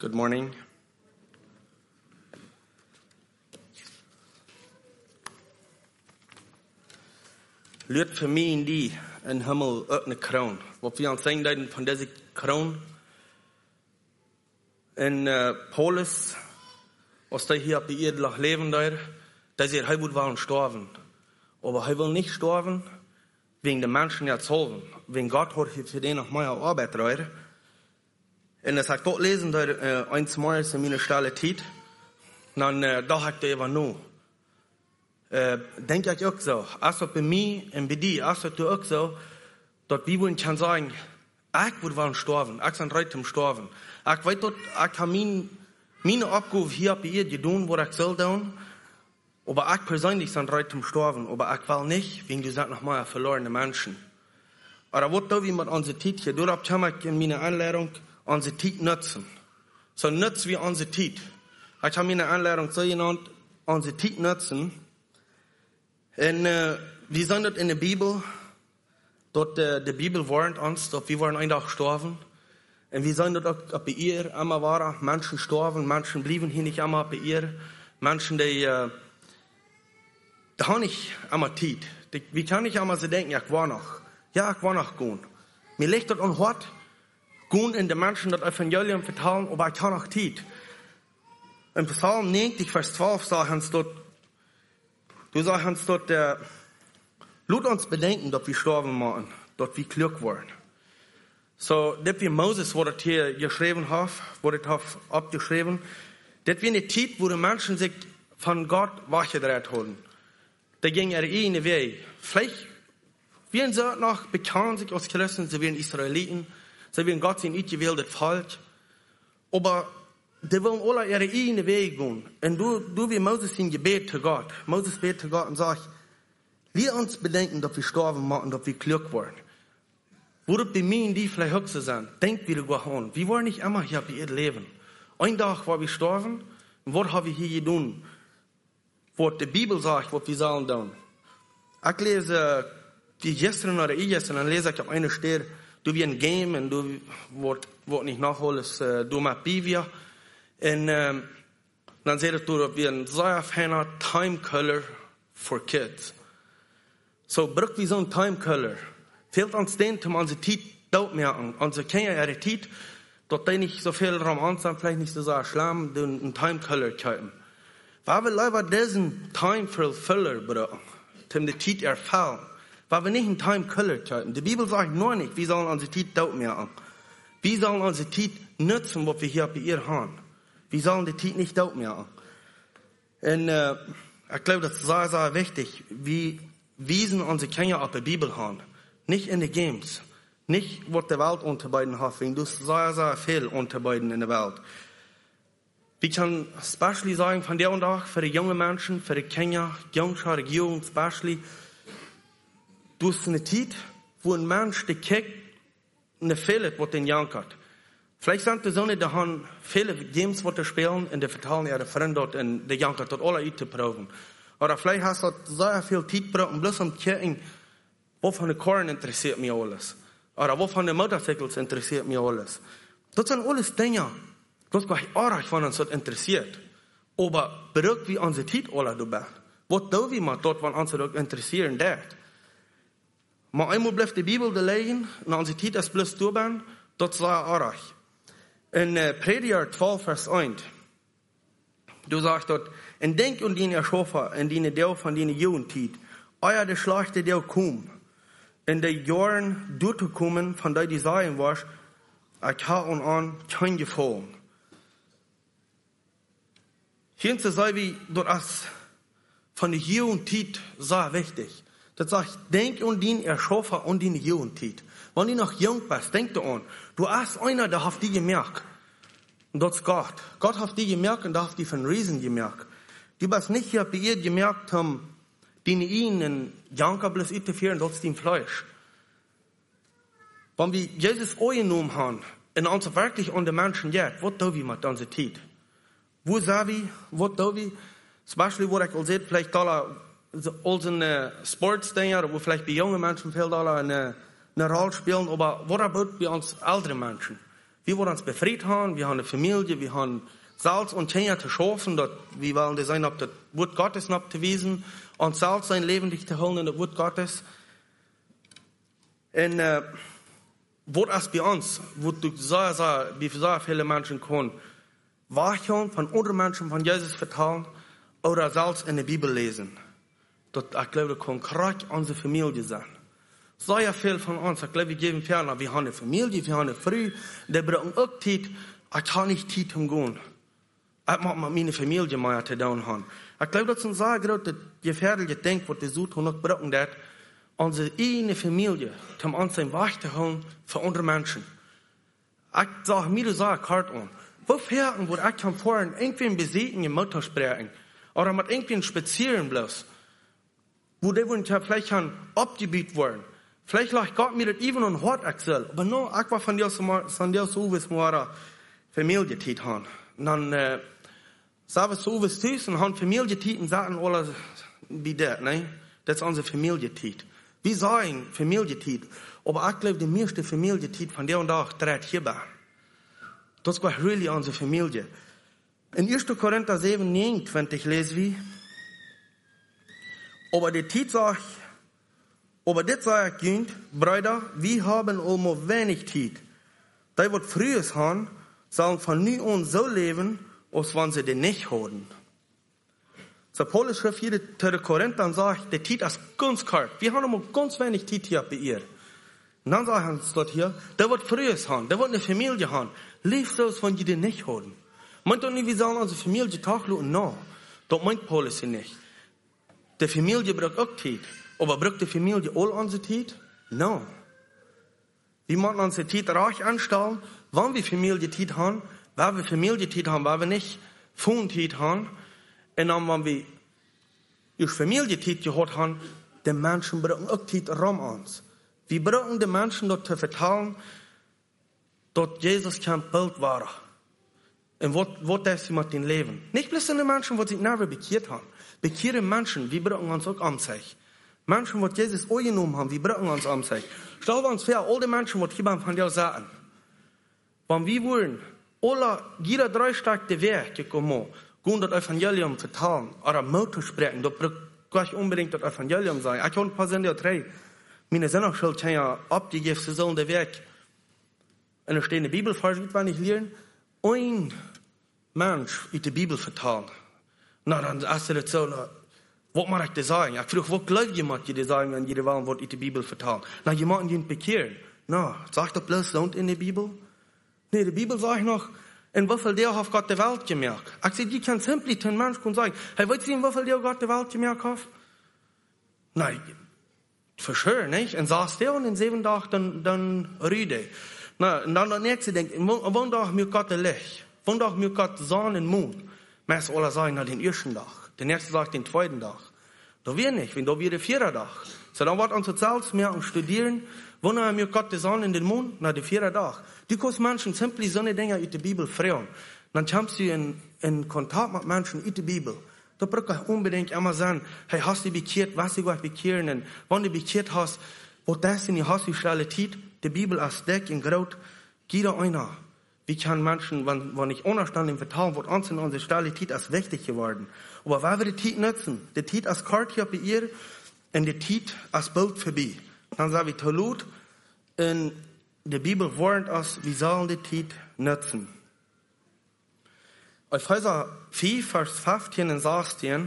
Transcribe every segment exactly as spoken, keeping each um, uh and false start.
Good morning. Lukt voor mij in die een hemel ook een kroon. Wat we aan het zeggen van deze kroon. En uh, Paulus, als hij hier op de aarde lag leven daar, dat hij hij moet wel sterven. Aber hij wil niet sterven wegen de mensen die zolven. Wegen Gott hat für den noch mehr Arbeit rein. En als ik dat lezen daar uh, einsmals in mijn stille tijd, dan uh, dacht ik even nu. Uh, denk ik ook zo. Als het bij mij en bij die, als het ook zo, dat we willen kan zeggen, ik wil wel sterven, ik ben rijdt om sterven. Ik weet dat ik heb mijn, mijn opgave hier op de aarde gedaan, wat ik zal doen, aber ich persönlich bin rijdt om sterven, aber ich will nicht, wegen du sagst noch mal verlorene Menschen. Aber was da wie mit unserer Zeit hier, dort habe ich in meiner Anleitung unsere Zeit nutzen. So nutzen wir unsere Zeit. Ich habe meine Anleitung so genannt, unsere Zeit nutzen. Und äh, wir sind dort in der Bibel, dort äh, die Bibel warnt uns, dass wir wollen einen Tag sterben. Und wir sind dort auch bei ihr, immer war Menschen sterben, Menschen blieben hier nicht immer bei ihr. Menschen, die, äh, da haben nicht immer Zeit. Die, wir können nicht immer so denken, ja, ich war noch. Ja, ich war noch gut. Mir liegt dort an Hort, gut in den Menschen das Evangelium vertellen, aber ich habe noch Zeit. Im Psalm neunzig, Vers zwölf, sagen sie dort, du sagst dort, äh, lasst uns bedenken, dass wir sterben machen, dass wir klug werden. So, das wie Moses, wo das hier geschrieben hat, wo das hat abgeschrieben, das wie eine Zeit, wo die Menschen sich von Gott weggedreht haben. Da ging er eine Weg. Vielleicht werden sie noch bekannt sich als Christen, sie werden Israeliten, sie werden Gott sein ausgewähltes Volk. Aber die wollen alle ihre eigene Wege gehen. Und du, du wie Moses in Gebet zu Gott. Moses betet zu Gott und sagt, wir uns bedenken, dass wir sterben machen, dass wir klug werden. Wurde bei mir in die vielleicht höchste sein. Denkt wieder gut an. Wir wollen nicht immer hier bei ihr leben. Ein Tag, wo wir sterben, und was haben wir hier getan? Was die Bibel sagt, was wir sollen tun. Ich lese, die gestern oder ich gestern, dann lese ich auf einer Stelle, du wie ein Game, und du, was nicht nachholst, du mal Bibia. Und ähm, dann sagt du, dass wir ein sehr feiner Time Color for Kids. So, braucht wie so ein Time Color. Fehlt uns den, um unsere Zeit dort merken. Unsere Kinder, ihre Zeit, dort die nicht so viel Roman sind, vielleicht nicht so sehr schlimm, den ein Time Color kaufen. Weil wir leider diesen Time Filler brauchen, um die Zeit erfüllen. Weil wir nicht einen Time Color kaufen. Die Bibel sagt nur nicht, wir sollen unsere Zeit dort merken. Wir sollen unsere Zeit nutzen, was wir hier bei ihr haben. Wir sollen die Zeit nicht dort merken. Und äh, ich glaube, das ist sehr, sehr wichtig. Wir wiesen unsere Kinder auf die Bibel haben. Nicht in den Games. Nicht, was die Welt unterbeiden hat. Du hast sehr, sehr viel unterbeiden in der Welt. Wir können especially sagen, von der und auch für die jungen Menschen, für die Kinder, Jungs, Regierung, especially, du hast eine Zeit, wo ein Mensch, der kickt, eine Fehler, was den jankert. Vielleicht sind die Sonne, die haben viele Games, die sie spielen, und die vertellen ihre Freunde dort, und die jankert dort alle auszuproben. Oder vielleicht hast du sehr viel Zeit gebraucht, um bloß um zu gucken, wovon der Korn interessiert mich alles. Oder wovon der Motorcycles interessiert mich alles. Das sind alles Dinge, das gar nicht arg von uns interessiert. Aber berückt wie unsere Zeit alle dabei. Was tun wir mal dort, was uns das interessieren dort? Maar einmal bleibt die Bibel da liegen, und unsere Zeit ist bloß dabei, das ist sehr arg. In uh, Prediger zwölf, Vers eins, du sagst dort, en denk an die Erschaffen, en die Deel van die Jugendtiet, euer de schlechte Deel kom, in de Jahren durchzukommen, von der die sagen was, ich habe und an kein Gefallen. Hier zu sagen, wie das von der Jugendtiet sehr wichtig. Das sagt, denk an die Erschaffen und die Jugendtiet. Wenn du noch jung bist, denk daran, du hast einer, der hat die gemerkt. Und das ist Gott. Gott hat die gemerkt und der hat die von Riesen gemerkt. Du bist nicht hier bei ihr gemerkt haben, die ihnen Janker bloß ittefieren, das ist dein Fleisch. Wenn wir Jesus angenommen haben, und uns wirklich an den Menschen jetzt, was tun wir mit unserer Zeit? Wo sind wir? Was tun wir? Zum Beispiel, wo ich auch sehe, vielleicht alle, all so eine Sportsdinger, wo vielleicht bei jungen Menschen viel alle eine, eine Rolle spielen, aber was about bei uns älteren Menschen? Wir wollen uns befreit haben, wir haben eine Familie, wir haben Salz und Tee zu schaffen, dass wir wollen das sein, ob das Wort Gottes noch zu wiesen, und Salz sein lebendig zu holen in das Wort Gottes. Und, äh, Wort als bei uns, wo du sehr, sehr, wie sehr viele Menschen können, Wacheln von anderen Menschen von Jesus vertrauen oder selbst in der Bibel lesen. Das, ich glaube, das kann gerade unsere Familie sein. Sehr viel von uns, ich glaube, wir geben ferner, wir haben eine Familie, wir haben eine Frau, die brauchen auch Zeit, ich kann nicht Zeit zum Gehen. Ich mag mit meiner Familie mehr zu tun haben. Ich glaube, das ist ein sehr großes gefährliches Ding, was die Süd und auch brauchen, das unsere eigene Familie, um uns ein Wach zu holen für andere Menschen. Ich sage mir das sehr hart an. Wo fährten, wo ich kann vorhin irgendwie ein Besiegen im Motor sprechen, oder mit irgendwie ein Spazieren bloß, wo die wollen ja vielleicht kann abgebiet werden. Vielleicht lag Gott mir das even ein Hort erzählt, aber nur, ich war von dir so, von dir so, wie es mir Familie tit haben. Und dann, äh, sah es so, wie es tust, und haben Familie tit und sagten alle, wie das, ne? Das ist unsere Familie tit. Wir sagen Familie-Tit, aber ich glaube, die meiste Familie-Tit von der und da dreht hierbei. Das war really unsere Familie. In erster Korinther sieben, neunundzwanzig lesen wir, aber die Tit sagt, aber das sagt ich, Brüder, wir haben immer wenig Tit. Die, was frühes haben, sollen von nu an so leben, als wenn sie den nicht haben. So Paulus schrift hier zu den Korinthern und sagt, der Tit ist ganz kalt. Wir haben immer ganz wenig Tit hier bei ihr. Und dann sagen sie dort hier, der wird frühes haben, der wird eine Familie haben. Lief so, als wenn die den nicht haben. Meint doch nicht, wir sollen unsere Familie tacheln? No. Das meint Paulus hier nicht. Die Familie braucht auch Tit. Aber braucht die Familie all unsere Tit? No. Wir müssen unsere Tit reich anstellen, wann wir Familie Tit haben, weil wir Familie Tit haben, weil wir nicht Fund Tit haben. Und dann, wenn wir ihre Familie Tit gehört haben, die Menschen brauchen auch Tit rum uns. Wir brauchen den Menschen dort zu vertrauen, dass Jesus kein Bild war. Und was das mit dem Leben. Nicht bloß die Menschen, die sich nicht bekehrt haben. Bekehrte Menschen, wir brauchen uns auch Anzeige. Menschen, die Jesus angenommen haben, wir brauchen uns Anzeige. Stell uns vor, all die Menschen, die hier von dir sagen, wenn wir wollen, alle, jeder drei Tage der Weg gekommen, gehen das Evangelium vertalen, oder Mut sprechen, das braucht gleich unbedingt das Evangelium sein. Ich habe ein paar Sender drei, meine Sendungsschuld haben ja abgegeben, sie sollen den Weg in der stehenden Bibel, falls ich nicht lernen, ein Mensch in die Bibel vertalen. Na, dann ist das so, na, was mag ich dir sagen? Ich frage, was glaubt jemand, die dir sagen, wenn jeder wollen, was in die Bibel vertalen? Na, jemanden, die ihn bekehren. Na, sagt doch bloß, lohnt in der Bibel? Nee, die Bibel sagt noch, in wieviel der hat Gott die Welt gemerkt? Ich sage, die kann simply den Menschen sagen, hey, weißt du, in wieviel der Gott die Welt gemerkt hat? Nein, für sure, nicht? Und saß der und in sieben Tagen dann, dann rüde. Na, und dann der nächste denkt, wann Tag mir Gott der Licht? Wann Tag mir Gott Sonne und Mond? Meist alle sagen, na, den ersten Tag. Der nächste sagt den zweiten Tag. Da wir nicht, wenn da wir der vierte Tag. So, dann wird unser Zells mehr und studieren, wann haben wir Gott die Sonne in den Mond? Na, der vierte Tag. Die können Menschen simply so eine Dinge in der Bibel fragen. Dann kommst du in, in Kontakt mit Menschen in der Bibel. Da braucht ich unbedingt immer sagen, hey, hast du bekehrt, was du bekehren? Und wenn du bekehrt hast, wo das in die hast du Stelle Tiet, die Bibel als Deck in Grot, jeder einer. Wie kann Menschen, wenn, wenn ich unterstand im Vertrauen, wird uns in unsere Stelle Tiet als wichtig geworden. Aber weil wir die Tiet nutzen, die Tiet als Karte hier bei ihr, und die Tiet als Bild vorbei. Dann sagen wir, Talut, in der Bibel warnt uns, wir sollen die Tiet nutzen. Epheser vier, Vers fünfzehn und sechzehn.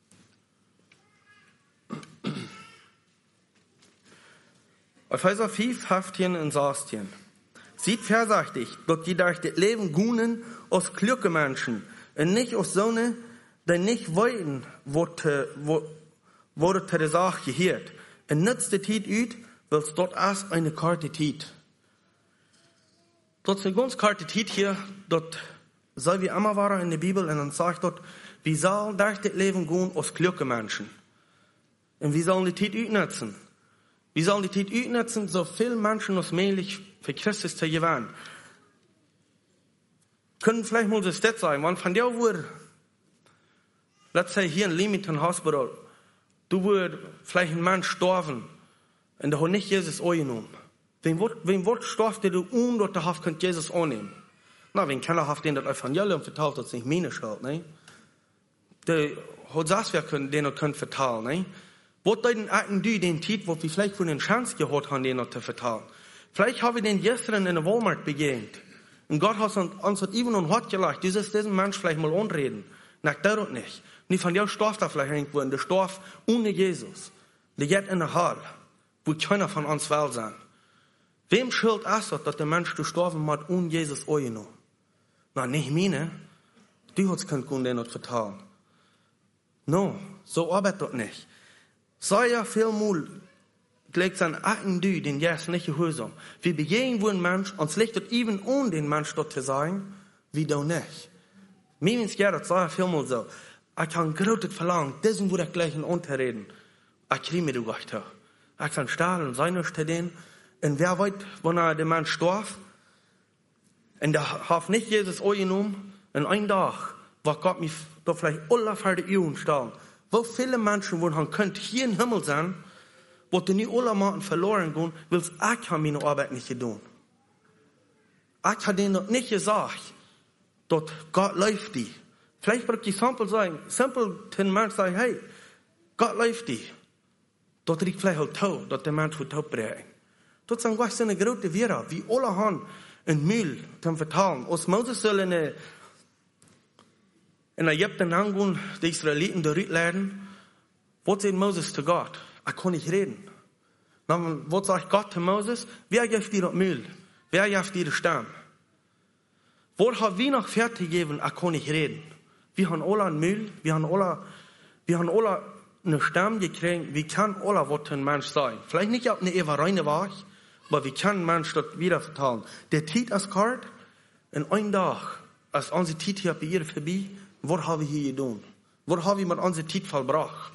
Epheser vier, fünfzehn und sechzehn. Sieht versachtig, dass die durch das Leben gunen aus kluge Menschen und nicht aus Sonne, die nicht wollen, wo wurde zu der Sache gehört. Und nützt die Tiet ut, weil es dort erst eine Karte Tiet. Dort ist eine ganz Karte Tiet hier, dort soll wie immer war in der Bibel, und dann sagt dort, wie soll durch das Leben gehen aus kluge Menschen? Und wie sollen die Tiet utnutzen? Wie sollen die Tiet utnutzen, so viele Menschen als möglich für Christus zu gewinnen? Können vielleicht mal das das sein, wenn von der wurde, let's say hier in Leamington Hospital, du würd vielleicht ein Mann sterben, und der hat nicht Jesus angenommen. Wen wird, wen wird starf, der du un, dort der Haft könnt Jesus annehmen? Na, wen keiner haft den das Evangelium verteilt, das ist nicht meine Schuld, ne? Der hat das, wer können, den er könnt verteilen, ne? Wird den Acken du den Tit, wo wir vielleicht von den Chance gehabt haben, den er zu verteilen? Vielleicht haben wir den gestern in der Walmart begegnet. Und Gott hat uns, uns hat even und hat gelacht, du sollst diesen Mensch vielleicht mal anreden. Na, der doch nicht. Nicht von dir starf da vielleicht irgendwo, der starf ohne Jesus. Der geht in der Hall, wo keiner von uns will sein. Wem schuld ist das, dass der Mensch gestorben hat, ohne Jesus angenommen? Na, nicht meine. Du hast keinen Grund, den zu vertrauen. No, so arbeitet das nicht. Sei ja viel Mut, gleich sein Acken du, den Jesus nicht gehorsam. Wir begehen wo ein Mensch, uns liegt das even ohne den Mensch dort zu sein, wie du nicht. Mir ins Jahr, das sei ja viel mal so. Ich kann großes verlangen, diesen würde ich gleich in unterreden. Ich kriege mir du gleich da. Ich kann stahlen und seine Stellen. Und wer weiß, wann er der Mensch starb? Und der hat nicht Jesus angenommen. In einem Tag, war Gott mich da vielleicht alle für die Jungen stellen. Wo viele Menschen, wo han könnt hier im Himmel sein, wo die nicht alle Maten verloren gehen, will ich meine Arbeit nicht tun. Ich habe denen noch nicht gesagt, dass Gott läuft die. Vielleicht wird die simpel sagen, simpel den Mensch sagen, hey, Gott läuft die. Dort riecht vielleicht auch Tau, dass der Mensch wird Tau bringen. Dort sind gleich so eine große Wehre, wie alle haben in Mühl zum Vertalen. Als Moses soll in der in Ägypten angehen, die Israeliten dort lernen, was sagt Moses zu Gott? Er kann nicht reden. Dann, was sagt Gott zu Moses? Wer gibt dir das Mühl? Wer gibt dir den Stamm? Wo hat wir noch fertig gegeben, er kann nicht reden? Wir haben alle ein Mühl, wir haben alle, wir haben alle einen Stamm gekriegt, wir können alle, was ein Mensch sein. Vielleicht nicht auf eine ewige reine Wahrheit, aber wir können Mensch das wieder vertalen. Der Tiet ist kalt, in einem Tag, als unsere Tiet hier bei ihr vorbei, was haben wir hier getan? Was haben wir mit unserer Tiet vollbracht?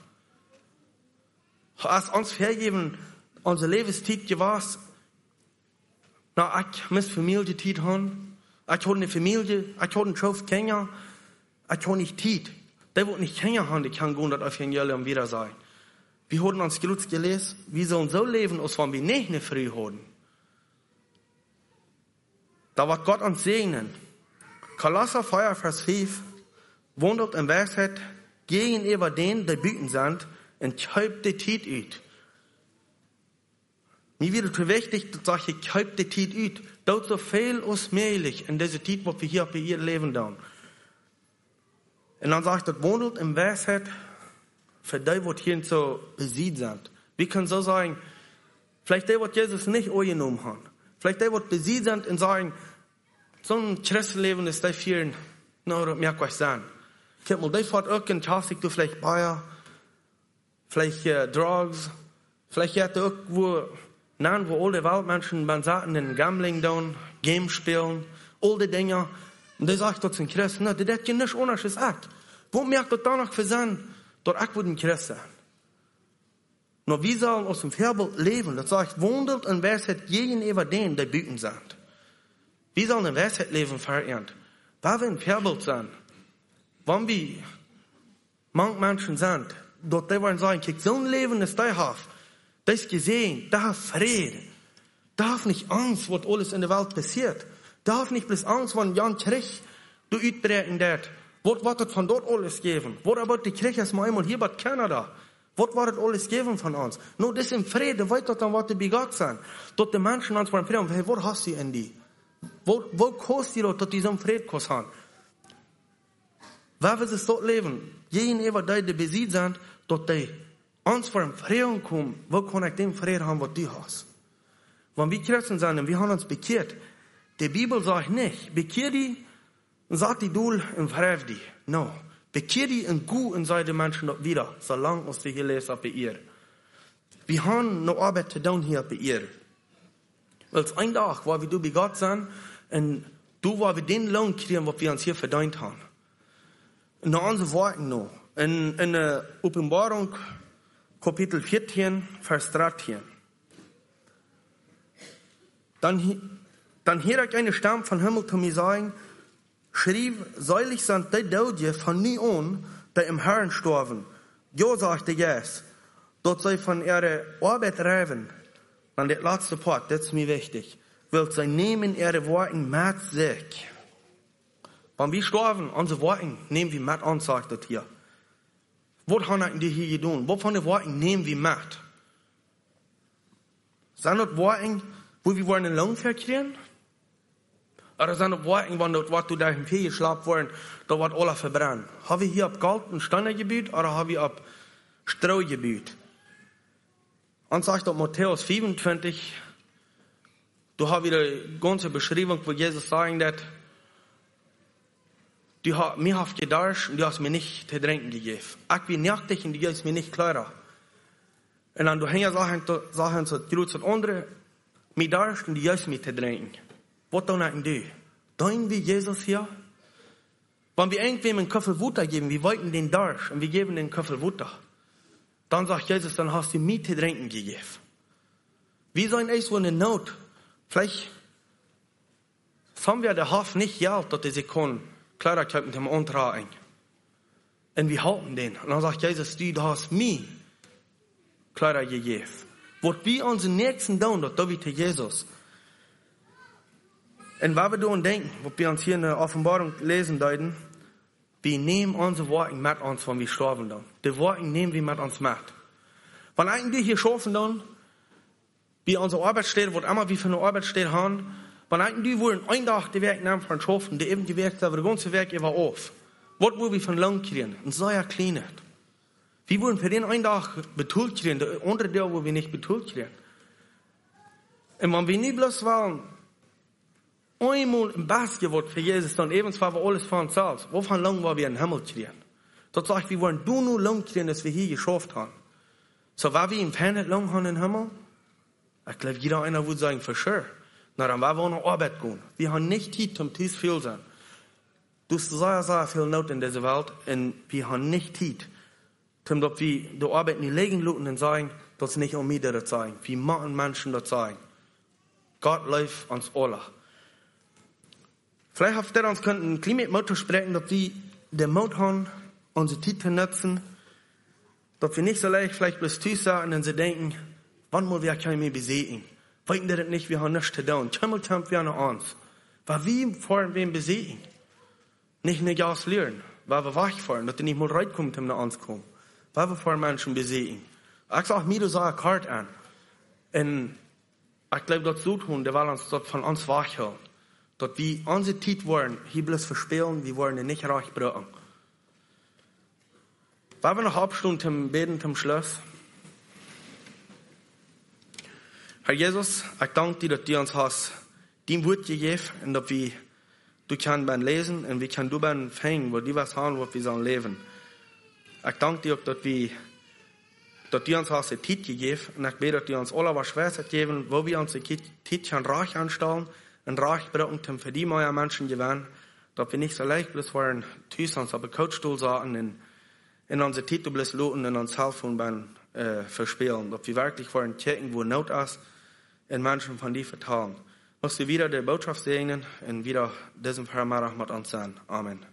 Als uns vergeben, unsere Lebenstiet gewesen, na, ich muss Familie Tiet haben, ich habe eine Familie, ich habe einen Schof Kinder, ich habe nicht Tiet. Der wird nicht Kinder haben, die kann gehen, das Evangelium wieder sein. Wir haben uns Glutz gelesen, wir sollen so leben, als wenn wir nicht eine Früh haben. Da wird Gott uns segnen. Kolosser vier, Vers fünf, wandelt in Weisheit gegenüber denen, die büten sind, und kauft die Tiet ut. Mir wird es wichtig, dass ich kauft die Tiet ut. Dort so viel als möglich in dieser Tiet, was wir hier bei ihr leben dann. Und dann sagt er, wandelt in Weisheit für die, die hier so besiegt sind. Wir können so sagen, vielleicht die, die Jesus nicht angenommen haben. Vielleicht die, die besiegt sind und sagen, so ein Christenleben ist die vielen, no, das merkt euch sein. Guck mal, die fährt auch in Tassig, du vielleicht Bayer, vielleicht äh, Drugs, vielleicht hat er irgendwo, nein, wo alle Weltmenschen Bansaten in Gambling down, Games spielen, all die Dinge. Und die sagt dort zu den Christen, na, die hat ja nicht anders als ich. Wo merkt das danach für sein, dass ich ein Christ sein? Nur wir sollen aus dem Vorbild leben, das sagt, wandelt in Weisheit gegenüber denen, die büten sind. Wir sollen in Weisheit leben, verehrt. Weil wir ein Vorbild sind. Wenn wir manche Menschen sind, dort die wollen sagen, kiek, so ein Leben ist da haft. Das ist gesehen, da hat Friede. Da hat nicht Angst, was alles in der Welt passiert. Da hat nicht bloß Angst, wenn Jan Krieg du uitbrechen wird. Was wird das von dort alles geben? Was aber die Krieg ist mal einmal hier bei Kanada? Was wird das alles geben von uns? Nur das im Friede, weiß doch dann, was die bei Gott sind. Dort die Menschen uns von Frieden, hey, was hast du in die? Wo, wo kostet die dort, dass die so einen Frieden haben? Weil wir es dort leben, gegenüber die, die besiegt sind, dass die uns von Frieden kommen, wo kann ich den Frieden haben, was du hast? Wenn wir Christen sind und wir haben uns bekehrt, die Bibel sagt nicht, bekehr die und sagt die du und verheff die. No. Bekehr die und gut und sei die Menschen dort wieder, solange uns wir hier lesen bei ihr. Wir haben noch Arbeit zu tun hier bei ihr. Weil es ein Tag, wo wir du bei Gott sind, und du, wo wir den Lohn kriegen, was wir uns hier verdient haben. Und noch unsere Worte noch. In, in der Offenbarung, Kapitel vierzehn, Vers dreizehn. Dann, dann hör ich eine Stimme von Himmel zu mir sagen, schrieb, seilig sind die Dodje von nie an, die im Herrn storben. Ja, sagte Jesus, dort sei von ihrer Arbeit reiben, dann der letzte Part, das ist mir wichtig. Wilt sein nehmen ihre Worten mit sich. Wenn wir sterben, unsere Worte nehmen wir mit an, sagt das hier. Was haben die hier getan? Was von den Worten nehmen wir mit? Sind das Worte, wo wir eine Lunge verkriegen? Oder sind das Worte, wenn das, was du da im Fee geschlafen worden, da wird alles verbrannt? Haben wir hier ab Gold und Steine gebaut oder haben wir ab Stroh gebaut? Und sagt dort Matthäus fünfundzwanzig, du hast wieder die ganze Beschreibung, wo Jesus sagt, dass du hast mir haft gedacht und du hast mir nicht zu trinken gegeben. Ich bin nächtig und du gibst mir nicht klarer. Und dann du hängst Sachen, Sachen zu tun zu anderen, mir darfst und du gibst mir zu trinken. Was dann du? Dein wie Jesus hier? Wenn wir irgendwem einen Köffel Wasser geben, wir wollten den Darsch und wir geben den Köffel Wasser. Dann sagt Jesus, dann hast du mir zu trinken gegeben. Wie sollen es so eine Not? Vielleicht haben wir der Haft nicht Geld, dass sie können Kleider kaufen mit dem Antragen. Und wir halten den. Und dann sagt Jesus, du hast mir Kleider gegeben. Was wir unseren Nächsten tun, das tun wir zu Jesus. Und was wir daran denken, was wir uns hier in der Offenbarung lesen deuten, wir nehmen unsere Worte mit uns, wenn wir sterben dann. Die Worte nehmen wir mit uns mit. Wenn eigentlich hier schaffen dann, wie unsere Arbeitsstelle, was immer wir für eine Arbeitsstelle haben, wenn eigentlich wollen ein Tag die Werk nehmen von schaffen, die eben die Werk, da wird ganze Werk über auf. Was wollen wir von Lohn kriegen? Und so ja kleiner. Wir wollen für den einen Tag betont kriegen, der andere Tag, wo wir nicht betont kriegen. Und wenn wir nicht bloß wollen, einmal im Basketball für Jesus, dann eben zwar wir alles für uns selbst. Wovon lang war wir in den Himmel kriegen? Das sagt, wir wollen du nur lang kriegen, dass wir hier geschafft haben. So, war wir im Fernet lang haben in den Himmel? Ich glaube, jeder einer würde sagen, für sure. Na, dann war wir noch Arbeit gehen. Wir haben nicht Zeit zum Tisch viel sein. Du hast sehr, sehr viel Not in dieser Welt, und wir haben nicht Zeit, zum dass wir die Arbeit nicht legen lassen und sagen, dass es nicht um mich das sagen. Wir machen Menschen das sagen. Gott läuft uns alle. Vielleicht habt ihr uns können ein bisschen mit Motto sprechen, dass wir den Mut haben, unsere Zeit zu nutzen, dass wir nicht so leicht vielleicht bloß Tisch sagen und sie denken, wann mal wir können wir besiegen? Weiten das nicht, wir haben nichts zu tun. Kämmel kämpft wir an uns. Weil wir fahren wen besiegen. Nicht eine Gas lernen. Weil wir wachfahren, dass die nicht mal reinkommen, um nach uns zu kommen. Weil wir fahren Menschen besiegen. Ich sag mir, du sag eine Karte an. Und ich glaube, das so tun, der will uns dort von uns wachhalten. Dass wir unsere Zeit wollen, hier bloß verspielen, wir wollen ihn nicht reich brauchen. Weil wir noch abstunden zum Beten, zum Schluss. Herr Jesus, ich danke dir, dass du uns hast dein Wort gegeben und dass wir, du kannst beim Lesen und wir können du beim Fängen, wo die was haben, wo wir sollen leben. Ich danke dir, dass wir, dass du uns hast die Zeit gegeben und ich bete, dass du uns alle was Schweres geben, wo wir uns die Zeit können reich anstellen und reich brauchen, um für die neue Menschen gewinnen, dass wir nicht so leicht bloß wollen, tüß uns auf den Coachstuhl sagen und in unsere Zeit bloß loten und uns helfen beim äh, Verspielen. Dass wir wirklich wollen checken, wo Not ist, in Menschen von dir vertrauen. Musst du wieder die Botschaft segnen und wieder diesen Parameter mit uns sein. Amen.